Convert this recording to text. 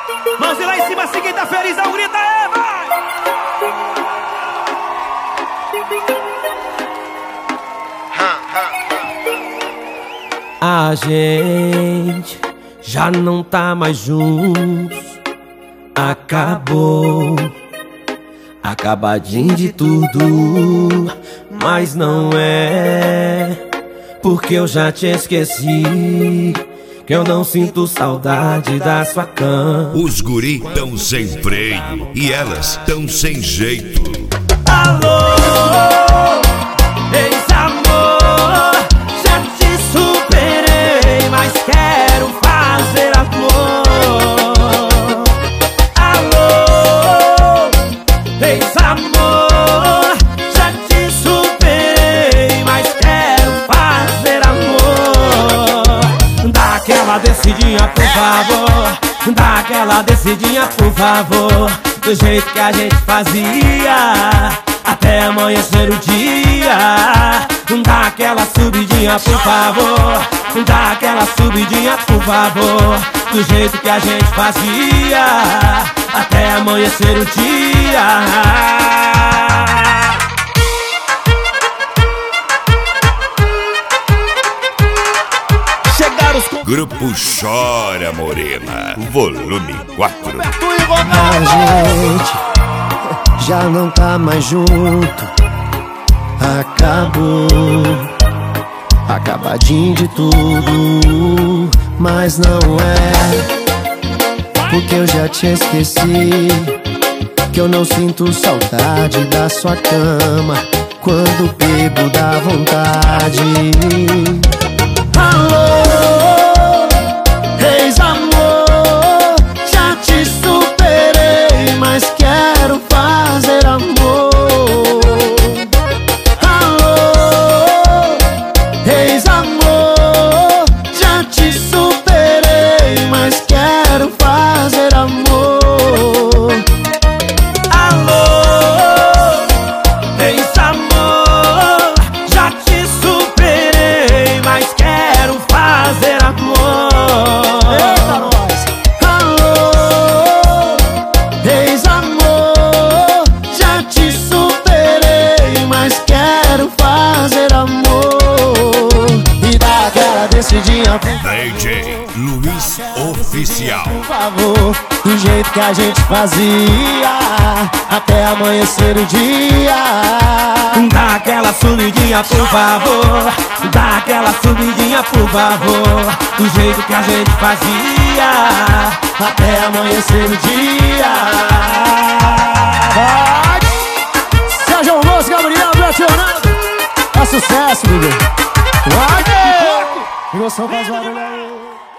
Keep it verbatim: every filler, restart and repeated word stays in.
Mãozinha lá em cima, assim quem tá feliz, dá um grito aí, vai! A gente já não tá mais juntos. Acabou, acabadinho de tudo. Mas não é porque eu já te esqueci, que eu não sinto saudade da sua cama. Os guri tão sem freio e elas tão sem jeito. Alô, ex-amor, já te superei, mas quero fazer amor. Alô, ex-amor, já te superei, mas quero fazer amor. Dá aquela descidinha, por favor. Dá aquela descidinha, por favor. Do jeito que a gente fazia, até amanhecer o dia. Dá aquela subidinha, por favor. Dá aquela subidinha, por favor. Do jeito que a gente fazia, até amanhecer o dia. Grupo Chora Morena, volume quatro. A gente já não tá mais junto. Acabou, acabadinho de tudo. Mas não é porque eu já te esqueci, que eu não sinto saudade da sua cama. Quando bebo dá vontade. Alô, ex-amor, já te superei, mas quero fazer amor. Alô, ex-amor, já te superei, mas quero fazer amor. Alô, ex-amor, já te superei, mas quero fazer amor. D J Luiz Oficial, por favor, do jeito que a gente fazia, até amanhecer o dia. Dá aquela subidinha, por favor. Dá aquela subidinha, por favor. Do jeito que a gente fazia, até amanhecer o dia. Vai! Sérgio Alonso, Gabriel, Betionado. É sucesso, bebê. Vai! Emoção faz barulho aí.